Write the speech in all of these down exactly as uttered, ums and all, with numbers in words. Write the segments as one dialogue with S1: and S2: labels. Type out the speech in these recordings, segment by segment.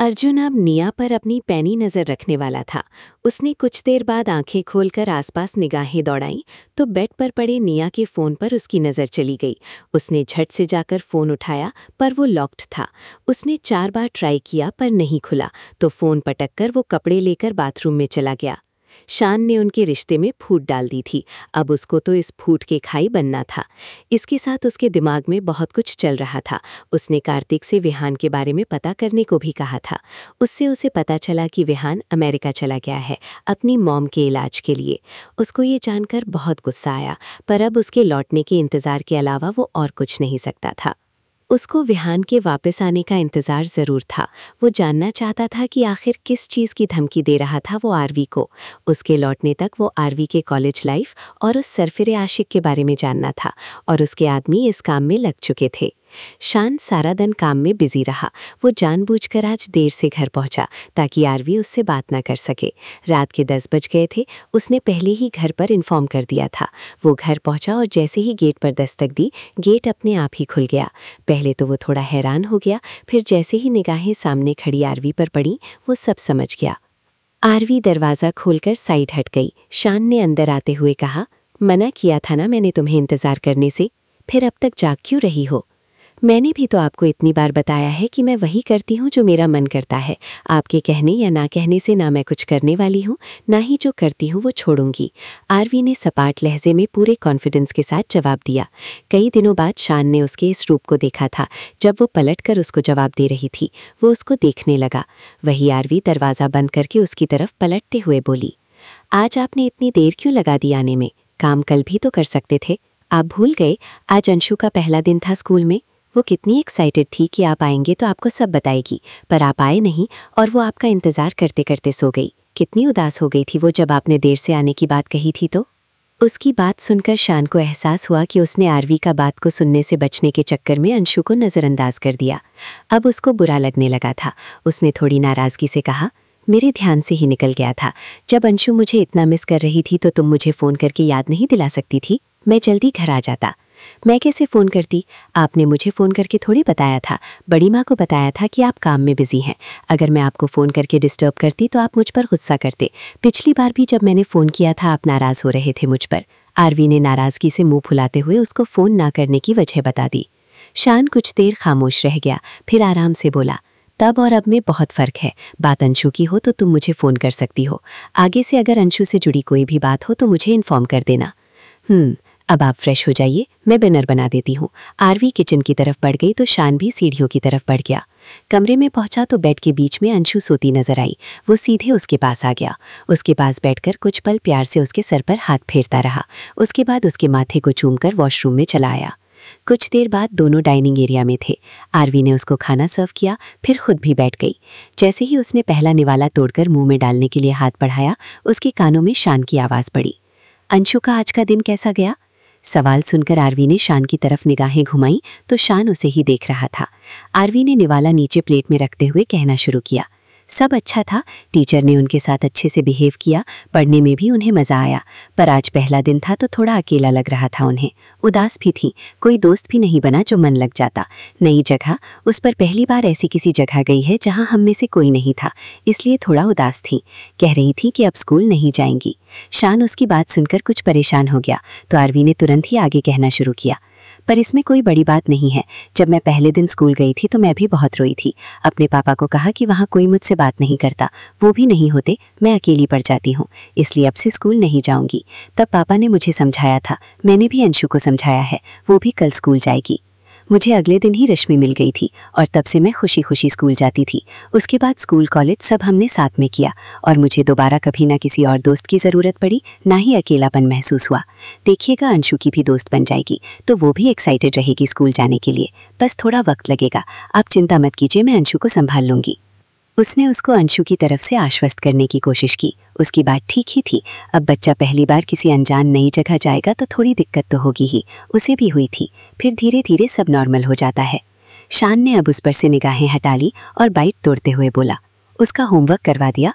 S1: अर्जुन अब निया पर अपनी पैनी नजर रखने वाला था। उसने कुछ देर बाद आंखें खोलकर आसपास निगाहें दौड़ाईं तो बेड पर पड़े निया के फोन पर उसकी नजर चली गई। उसने झट से जाकर फोन उठाया पर वो लॉक्ड था। उसने चार बार ट्राई किया पर नहीं खुला तो फोन पटक कर वो कपड़े लेकर बाथरूम में चला गया। शान ने उनके रिश्ते में फूट डाल दी थी। अब उसको तो इस फूट के खाई बनना था। इसके साथ उसके दिमाग में बहुत कुछ चल रहा था। उसने कार्तिक से विहान के बारे में पता करने को भी कहा था। उससे उसे पता चला कि विहान अमेरिका चला गया है अपनी मॉम के इलाज के लिए। उसको ये जानकर बहुत गुस्सा आया पर अब उसके लौटने के इंतज़ार के अलावा वो और कुछ नहीं सकता था। उसको विहान के वापस आने का इंतज़ार ज़रूर था। वो जानना चाहता था कि आखिर किस चीज़ की धमकी दे रहा था वो आरवी को। उसके लौटने तक वो आरवी के कॉलेज लाइफ और उस सरफिरे आशिक के बारे में जानना था और उसके आदमी इस काम में लग चुके थे। शान सारा दिन काम में बिजी रहा। वो जानबूझकर आज देर से घर पहुंचा ताकि आरवी उससे बात ना कर सके। रात के दस बज गए थे। उसने पहले ही घर पर इन्फॉर्म कर दिया था। वो घर पहुंचा और जैसे ही गेट पर दस्तक दी गेट अपने आप ही खुल गया। पहले तो वो थोड़ा हैरान हो गया, फिर जैसे ही निगाहें सामने खड़ी आरवी पर पड़ी वो सब समझ गया। आरवी दरवाज़ा खोलकर साइड हट गई। शान ने अंदर आते हुए कहा, मना किया था ना मैंने तुम्हें इंतज़ार करने से, फिर अब तक जाग क्यों रही हो? मैंने भी तो आपको इतनी बार बताया है कि मैं वही करती हूँ जो मेरा मन करता है। आपके कहने या ना कहने से ना मैं कुछ करने वाली हूँ, ना ही जो करती हूँ वो छोड़ूंगी। आरवी ने सपाट लहजे में पूरे कॉन्फिडेंस के साथ जवाब दिया। कई दिनों बाद शान ने उसके इस रूप को देखा था। जब वो पलट कर उसको जवाब दे रही थी वो उसको देखने लगा। वही आरवी दरवाज़ा बंद करके उसकी तरफ पलटते हुए बोली, आज आपने इतनी देर क्यों लगा दी आने में? काम कल भी तो कर सकते थे। आप भूल गए आज अंशु का पहला दिन था स्कूल में। वो कितनी एक्साइटेड थी कि आप आएंगे तो आपको सब बताएगी, पर आप आए नहीं और वो आपका इंतज़ार करते करते सो गई। कितनी उदास हो गई थी वो जब आपने देर से आने की बात कही थी तो। उसकी बात सुनकर शान को एहसास हुआ कि उसने आरवी का बात को सुनने से बचने के चक्कर में अंशु को नज़रअंदाज कर दिया। अब उसको बुरा लगने लगा था। उसने थोड़ी नाराज़गी से कहा, मेरे ध्यान से ही निकल गया था। जब अंशु मुझे इतना मिस कर रही थी तो तुम मुझे फ़ोन करके याद नहीं दिला सकती थी? मैं जल्दी घर आ जाता। मैं कैसे फ़ोन करती? आपने मुझे फ़ोन करके थोड़ी बताया था। बड़ी माँ को बताया था कि आप काम में बिज़ी हैं। अगर मैं आपको फ़ोन करके डिस्टर्ब करती तो आप मुझ पर गुस्सा करते। पिछली बार भी जब मैंने फ़ोन किया था आप नाराज़ हो रहे थे मुझ पर। आरवी ने नाराज़गी से मुंह फुलाते हुए उसको फ़ोन ना करने की वजह बता दी। शान कुछ देर खामोश रह गया, फिर आराम से बोला, तब और अब में बहुत फ़र्क है। बात अंशु की हो तो तुम मुझे फ़ोन कर सकती हो। आगे से अगर अंशु से जुड़ी कोई भी बात हो तो मुझे इन्फॉर्म कर देना। हम्म अब आप फ्रेश हो जाइए, मैं डिनर बना देती हूँ। आरवी किचन की तरफ बढ़ गई तो शान भी सीढ़ियों की तरफ बढ़ गया। कमरे में पहुंचा तो बेड के बीच में अंशु सोती नजर आई। वो सीधे उसके पास आ गया। उसके पास बैठकर कुछ पल प्यार से उसके सर पर हाथ फेरता रहा। उसके बाद उसके माथे को चूमकर वॉशरूम में चला आया। कुछ देर बाद दोनों डाइनिंग एरिया में थे। आरवी ने उसको खाना सर्व किया, फिर खुद भी बैठ गई। जैसे ही उसने पहला निवाला तोड़कर मुंह में डालने के लिए हाथ बढ़ाया उसके कानों में शान की आवाज़ पड़ी, अंशु का आज का दिन कैसा गया? सवाल सुनकर आरवी ने शान की तरफ निगाहें घुमाई तो शान उसे ही देख रहा था। आरवी ने निवाला नीचे प्लेट में रखते हुए कहना शुरू किया, सब अच्छा था। टीचर ने उनके साथ अच्छे से बिहेव किया, पढ़ने में भी उन्हें मज़ा आया। पर आज पहला दिन था तो थोड़ा अकेला लग रहा था उन्हें। उदास भी थी, कोई दोस्त भी नहीं बना जो मन लग जाता। नई जगह, उस पर पहली बार ऐसी किसी जगह गई है जहां हम में से कोई नहीं था, इसलिए थोड़ा उदास थी। कह रही थी कि अब स्कूल नहीं जाएंगी। शान उसकी बात सुनकर कुछ परेशान हो गया तो आरवी ने तुरंत ही आगे कहना शुरू किया, पर इसमें कोई बड़ी बात नहीं है। जब मैं पहले दिन स्कूल गई थी तो मैं भी बहुत रोई थी। अपने पापा को कहा कि वहाँ कोई मुझसे बात नहीं करता, वो भी नहीं होते, मैं अकेली पड़ जाती हूँ, इसलिए अब से स्कूल नहीं जाऊँगी। तब पापा ने मुझे समझाया था, मैंने भी अंशु को समझाया है, वो भी कल स्कूल जाएगी। मुझे अगले दिन ही रश्मि मिल गई थी और तब से मैं खुशी खुशी स्कूल जाती थी। उसके बाद स्कूल कॉलेज सब हमने साथ में किया और मुझे दोबारा कभी ना किसी और दोस्त की ज़रूरत पड़ी, ना ही अकेलापन महसूस हुआ। देखिएगा अंशु की भी दोस्त बन जाएगी तो वो भी एक्साइटेड रहेगी स्कूल जाने के लिए। बस थोड़ा वक्त लगेगा, आप चिंता मत कीजिए, मैं अंशु को संभाल लूँगी। उसने उसको अंशु की तरफ से आश्वस्त करने की कोशिश की। उसकी बात ठीक ही थी। अब बच्चा पहली बार किसी अनजान नई जगह जाएगा तो थोड़ी दिक्कत तो होगी ही, उसे भी हुई थी। फिर धीरे धीरे सब नॉर्मल हो जाता है। शान ने अब उस पर से निगाहें हटा ली और बाइट तोड़ते हुए बोला, उसका होमवर्क करवा दिया?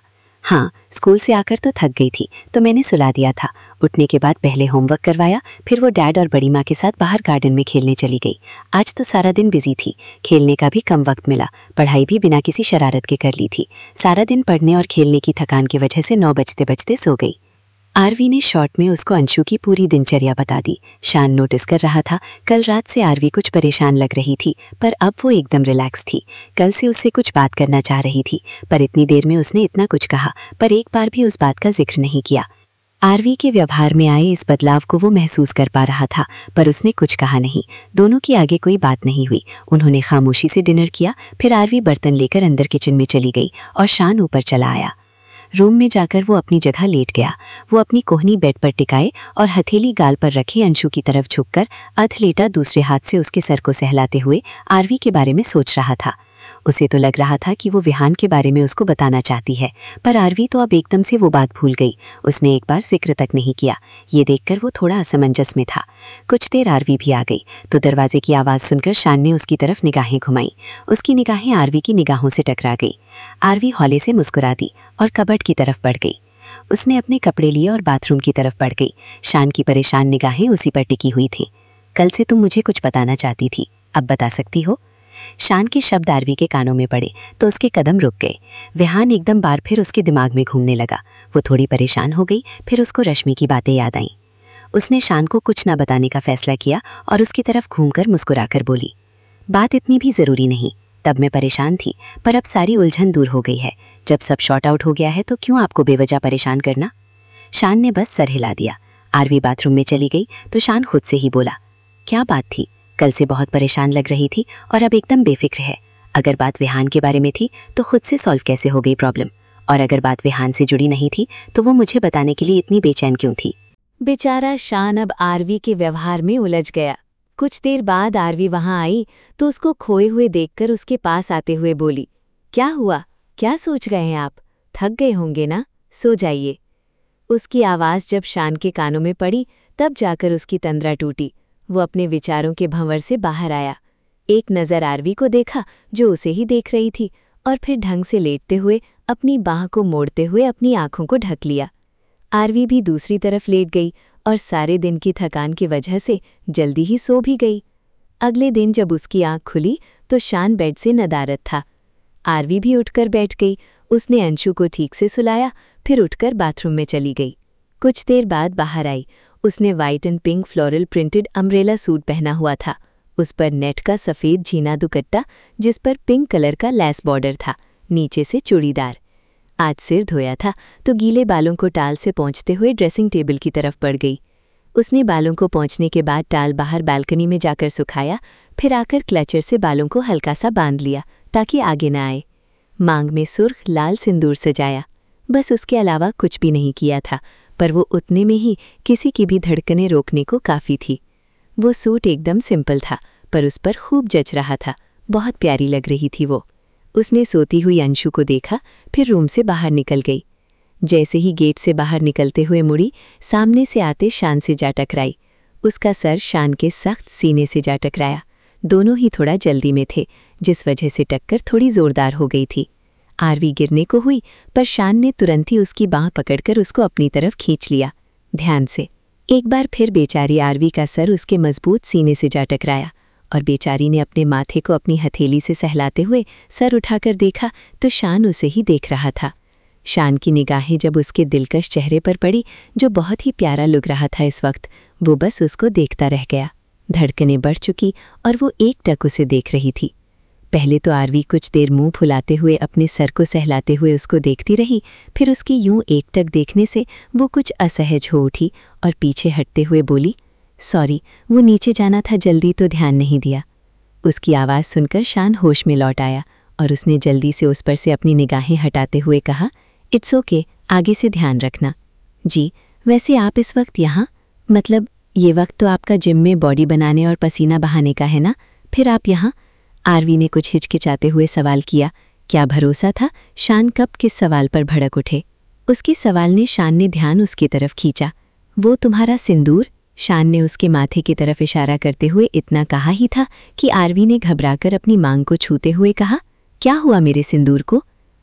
S2: हाँ, स्कूल से आकर तो थक गई थी तो मैंने सुला दिया था। उठने के बाद पहले होमवर्क करवाया, फिर वो डैड और बड़ी माँ के साथ बाहर गार्डन में खेलने चली गई। आज तो सारा दिन बिजी थी, खेलने का भी कम वक्त मिला, पढ़ाई भी बिना किसी शरारत के कर ली थी। सारा दिन पढ़ने और खेलने की थकान की वजह से नौ बजते बजते सो गई। आरवी ने शॉर्ट में उसको अंशु की पूरी दिनचर्या बता दी। शान नोटिस कर रहा था, कल रात से आरवी कुछ परेशान लग रही थी, पर अब वो एकदम रिलैक्स थी। कल से उससे कुछ बात करना चाह रही थी, पर इतनी देर में उसने इतना कुछ कहा, पर एक बार भी उस बात का जिक्र नहीं किया। आरवी के व्यवहार में आए इस बदलाव को वो महसूस कर पा रहा था, पर उसने कुछ कहा नहीं। दोनों की आगे कोई बात नहीं हुई। उन्होंने खामोशी से डिनर किया, फिर आरवी बर्तन लेकर अंदर किचन में चली गई और शान ऊपर चला आया। रूम में जाकर वो अपनी जगह लेट गया। वो अपनी कोहनी बेड पर टिकाए और हथेली गाल पर रखे अंशु की तरफ झुककर अध लेटा दूसरे हाथ से उसके सर को सहलाते हुए आरवी के बारे में सोच रहा था। उसे तो लग रहा था कि वो विहान के बारे में उसको बताना चाहती है, पर आरवी तो अब एकदम से वो बात भूल गई। उसने एक बार जिक्र तक नहीं किया। ये देखकर वो थोड़ा असमंजस में था। कुछ देर आरवी भी आ गई तो दरवाजे की आवाज़ सुनकर शान ने उसकी तरफ निगाहें घुमाई। उसकी निगाहें आरवी की निगाहों से टकरा गई। आरवी हौले से मुस्कुरा दी और कबर्ड की तरफ बढ़ गई। उसने अपने कपड़े लिए और बाथरूम की तरफ बढ़ गई। शान की परेशान निगाहें उसी पर टिकी हुई थीं। कल से तुम मुझे कुछ बताना चाहती थी, अब बता सकती हो? शान के शब्द आरवी के कानों में पड़े तो उसके कदम रुक गए। विहान एकदम बार फिर उसके दिमाग में घूमने लगा। वो थोड़ी परेशान हो गई, फिर उसको रश्मि की बातें याद आईं। उसने शान को कुछ न बताने का फैसला किया और उसकी तरफ घूमकर मुस्कुराकर बोली, बात इतनी भी ज़रूरी नहीं। तब मैं परेशान थी, पर अब सारी उलझन दूर हो गई है। जब सब शॉर्ट आउट हो गया है तो क्यों आपको बेवजह परेशान करना? शान ने बस सर हिला दिया। आरवी बाथरूम में चली गई तो शान खुद से ही बोला, क्या बात थी? कल से बहुत परेशान लग रही थी और अब एकदम बेफिक्र है। अगर बात विहान के बारे में थी तो खुद से सॉल्व कैसे हो गई प्रॉब्लम? और अगर बात विहान से जुड़ी नहीं थी तो वो मुझे बताने के लिए इतनी बेचैन क्यों थी?
S1: बेचारा शान अब आरवी के व्यवहार में उलझ गया। कुछ देर बाद आरवी वहां आई तो उसको खोए हुए देखकर उसके पास आते हुए बोली, क्या हुआ? क्या सोच रहे हैं आप? थक गए होंगे ना, सो जाइए। उसकी आवाज़ जब शान के कानों में पड़ी तब जाकर उसकी तंद्रा टूटी। वो अपने विचारों के भंवर से बाहर आया। एक नज़र आरवी को देखा जो उसे ही देख रही थी, और फिर ढंग से लेटते हुए अपनी बाह को मोड़ते हुए अपनी आंखों को ढक लिया। आरवी भी दूसरी तरफ लेट गई और सारे दिन की थकान की वजह से जल्दी ही सो भी गई। अगले दिन जब उसकी आंख खुली तो शान बेड से नदारद था। आरवी भी उठकर बैठ गई। उसने अंशु को ठीक से सुलाया, फिर उठकर बाथरूम में चली गई। कुछ देर बाद बाहर आई। उसने white and pink floral printed umbrella suit पहना हुआ था। उस पर नेट का सफ़ेद झीना दुपट्टा जिस पर पिंक कलर का लैस बॉर्डर था, नीचे से चूड़ीदार। आज सिर धोया था तो गीले बालों को टाल से पोंछते हुए ड्रेसिंग टेबल की तरफ बढ़ गई। उसने बालों को पोंछने के बाद टाल बाहर बालकनी में जाकर सुखाया, फिर आकर क्लचर से बालों को हल्का सा बांध लिया ताकि आगे न आए। मांग में सुर्ख लाल सिंदूर सजाया। बस उसके अलावा कुछ भी नहीं किया था, पर वो उतने में ही किसी की भी धड़कनें रोकने को काफ़ी थी। वो सूट एकदम सिंपल था, पर उस पर खूब जच रहा था। बहुत प्यारी लग रही थी वो। उसने सोती हुई अंशु को देखा, फिर रूम से बाहर निकल गई। जैसे ही गेट से बाहर निकलते हुए मुड़ी, सामने से आते शान से जा टकराई। उसका सर शान के सख्त सीने से जा टकराया। दोनों ही थोड़ा जल्दी में थे, जिस वजह से टक्कर थोड़ी ज़ोरदार हो गई थी। आरवी गिरने को हुई, पर शान ने तुरंत ही उसकी बाँह पकड़कर उसको अपनी तरफ खींच लिया, ध्यान से। एक बार फिर बेचारी आरवी का सर उसके मजबूत सीने से जा टकराया और बेचारी ने अपने माथे को अपनी हथेली से सहलाते हुए सर उठाकर देखा तो शान उसे ही देख रहा था। शान की निगाहें जब उसके दिलकश चेहरे पर पड़ी, जो बहुत ही प्यारा लग रहा था इस वक्त, वो बस उसको देखता रह गया। धड़कनें बढ़ चुकी और वो एक टक उसे देख रही थी। पहले तो आरवी कुछ देर मुंह फुलाते हुए अपने सर को सहलाते हुए उसको देखती रही, फिर उसकी यूं एकटक देखने से वो कुछ असहज हो उठी और पीछे हटते हुए बोली, सॉरी, वो नीचे जाना था जल्दी तो ध्यान नहीं दिया। उसकी आवाज़ सुनकर शान होश में लौट आया और उसने जल्दी से उस पर से अपनी निगाहें हटाते हुए कहा, इट्स ओके, आगे से ध्यान रखना। जी, वैसे आप इस वक्त यहाँ, मतलब ये वक्त तो आपका जिम में बॉडी बनाने और पसीना बहाने का है ना, फिर आप यहाँ? आरवी ने कुछ हिचकिचाते हुए सवाल किया। क्या भरोसा था शान कब किस सवाल पर भड़क उठे। उसके सवाल ने शान ने ध्यान उसकी तरफ खींचा। वो तुम्हारा सिंदूर? शान ने उसके माथे की तरफ इशारा करते हुए इतना कहा ही था कि आरवी ने घबराकर अपनी मांग को छूते हुए कहा, क्या हुआ मेरे सिंदूर को?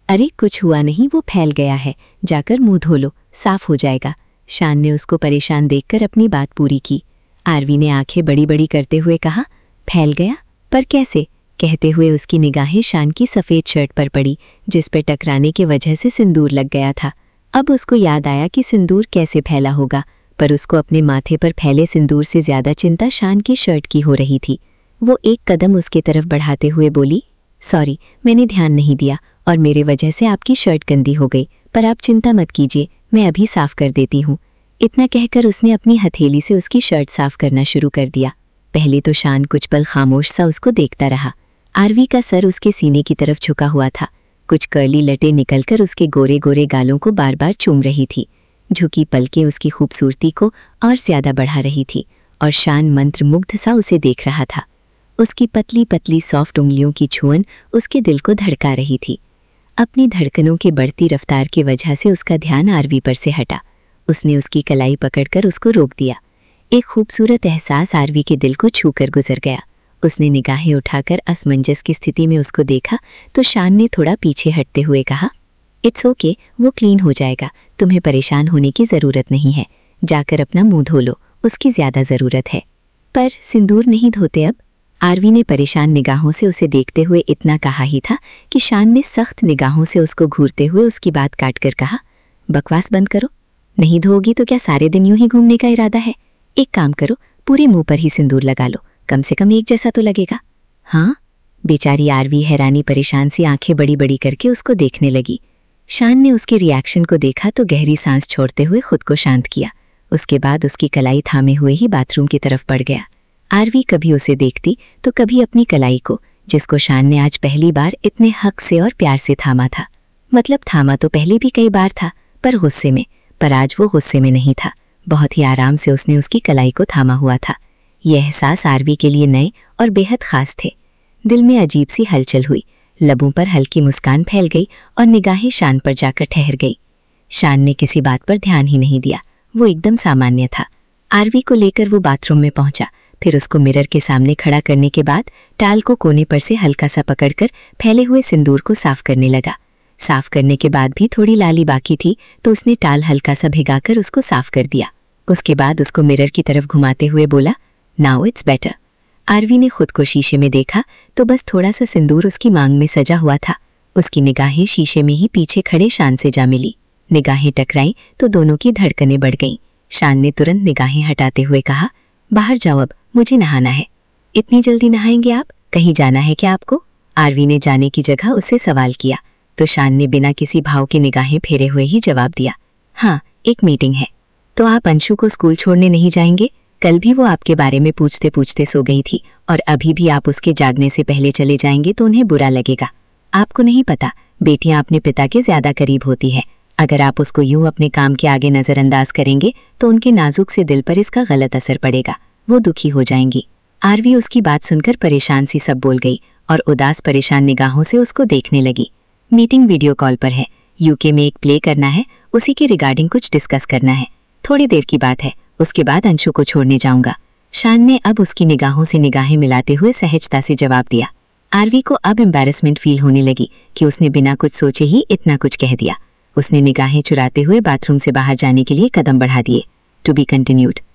S2: अरे कुछ हुआ नहीं, वो फैल गया है, जाकर मुंह धो लो, साफ हो जाएगा। शान ने उसको परेशान देखकर अपनी बात पूरी की। आरवी ने आंखें बड़ी बड़ी करते हुए कहा, फैल गया? पर कैसे? कहते हुए उसकी निगाहें शान की सफ़ेद शर्ट पर पड़ी, जिस पर टकराने की वजह से सिंदूर लग गया था। अब उसको याद आया कि सिंदूर कैसे फैला होगा, पर उसको अपने माथे पर फैले सिंदूर से ज़्यादा चिंता शान की शर्ट की हो रही थी। वो एक कदम उसके तरफ बढ़ाते हुए बोली, सॉरी, मैंने ध्यान नहीं दिया और मेरे वजह से आपकी शर्ट गंदी हो गई, पर आप चिंता मत कीजिए, मैं अभी साफ कर देती हूँ। इतना कहकर उसने अपनी हथेली से उसकी शर्ट साफ करना शुरू कर दिया। पहले तो शान कुछ पल खामोश सा उसको देखता रहा। आरवी का सर उसके सीने की तरफ झुका हुआ था। कुछ कर्ली लटें निकलकर उसके गोरे गोरे गालों को बार बार चूम रही थी। झुकी पलकें उसकी खूबसूरती को और ज्यादा बढ़ा रही थी और शान मंत्रमुग्ध सा उसे देख रहा था। उसकी पतली पतली सॉफ्ट उंगलियों की छुअन उसके दिल को धड़का रही थी। अपनी धड़कनों की बढ़ती रफ्तार की वजह से उसका ध्यान आरवी पर से हटा। उसने उसकी कलाई पकड़कर उसको रोक दिया। एक खूबसूरत एहसास आरवी के दिल को छूकर गुजर गया। उसने निगाहें उठाकर असमंजस की स्थिति में उसको देखा तो शान ने थोड़ा पीछे हटते हुए कहा, इट्स ओके, वो क्लीन हो जाएगा, तुम्हें परेशान होने की ज़रूरत नहीं है, जाकर अपना मुंह धो लो, उसकी ज़्यादा ज़रूरत है। पर सिंदूर नहीं धोते अब? आरवी ने परेशान निगाहों से उसे देखते हुए इतना कहा ही था कि शान ने सख्त निगाहों से उसको घूरते हुए उसकी बात काटकर कहा, बकवास बंद करो, नहीं धोगी तो क्या सारे दिन यूं ही घूमने का इरादा है? एक काम करो, पूरे मुंह पर ही सिंदूर लगा लो, कम से कम एक जैसा तो लगेगा। हाँ? बेचारी आरवी हैरानी परेशान सी आंखें बड़ी बड़ी करके उसको देखने लगी। शान ने उसके रिएक्शन को देखा तो गहरी सांस छोड़ते हुए खुद को शांत किया। उसके बाद उसकी कलाई थामे हुए ही बाथरूम की तरफ बढ़ गया। आरवी कभी उसे देखती तो कभी अपनी कलाई को, जिसको शान ने आज पहली बार इतने हक से और प्यार से थामा था। मतलब थामा तो पहले भी कई बार था, पर गुस्से में। पर आज वो गुस्से में नहीं था, बहुत ही आराम से उसने उसकी कलाई को थामा हुआ था। यह एहसास आरवी के लिए नए और बेहद खास थे। दिल में अजीब सी हलचल हुई, लबों पर हल्की मुस्कान फैल गई और निगाहें शान पर जाकर ठहर गई। शान ने किसी बात पर ध्यान ही नहीं दिया, वो एकदम सामान्य था। आरवी को लेकर वो बाथरूम में पहुंचा, फिर उसको मिरर के सामने खड़ा करने के बाद टाल को कोने पर से हल्का सा पकड़कर फैले हुए सिंदूर को साफ करने लगा। साफ करने के बाद भी थोड़ी लाली बाकी थी तो उसने टाल हल्का सा भिगाकर उसको साफ कर दिया। उसके बाद उसको मिरर की तरफ घुमाते हुए बोला, नाउ इट्स बेटर। आरवी ने खुद को शीशे में देखा तो बस थोड़ा सा सिंदूर उसकी मांग में सजा हुआ था। उसकी निगाहें शीशे में ही पीछे खड़े शान से जा मिली। निगाहें टकराईं तो दोनों की धड़कनें बढ़ गईं। शान ने तुरंत निगाहें हटाते हुए कहा, बाहर जाओ अब, मुझे नहाना है। इतनी जल्दी नहाएंगे आप? कहीं जाना है क्या आपको? आरवी ने जाने की जगह उससे सवाल किया तो शान ने बिना किसी भाव के निगाहें फेरे हुए ही जवाब दिया, हाँ, एक मीटिंग है। तो आप अंशु को स्कूल छोड़ने नहीं जाएंगे? कल भी वो आपके बारे में पूछते पूछते सो गई थी और अभी भी आप उसके जागने से पहले चले जाएंगे तो उन्हें बुरा लगेगा। आपको नहीं पता, बेटियां अपने पिता के ज्यादा करीब होती है। अगर आप उसको यूं अपने काम के आगे नजरअंदाज करेंगे तो उनके नाजुक से दिल पर इसका गलत असर पड़ेगा, वो दुखी हो जाएंगी। आरवी उसकी बात सुनकर परेशान सी सब बोल गई और उदास परेशान निगाहों से उसको देखने लगी। मीटिंग वीडियो कॉल पर है, यूके में एक प्ले करना है, उसी के रिगार्डिंग कुछ डिस्कस करना है। थोड़ी देर की बात है, उसके बाद अंशु को छोड़ने जाऊंगा। शान ने अब उसकी निगाहों से निगाहें मिलाते हुए सहजता से जवाब दिया। आरवी को अब एम्बैरेसमेंट फील होने लगी कि उसने बिना कुछ सोचे ही इतना कुछ कह दिया। उसने निगाहें चुराते हुए बाथरूम से बाहर जाने के लिए कदम बढ़ा दिए। To be continued.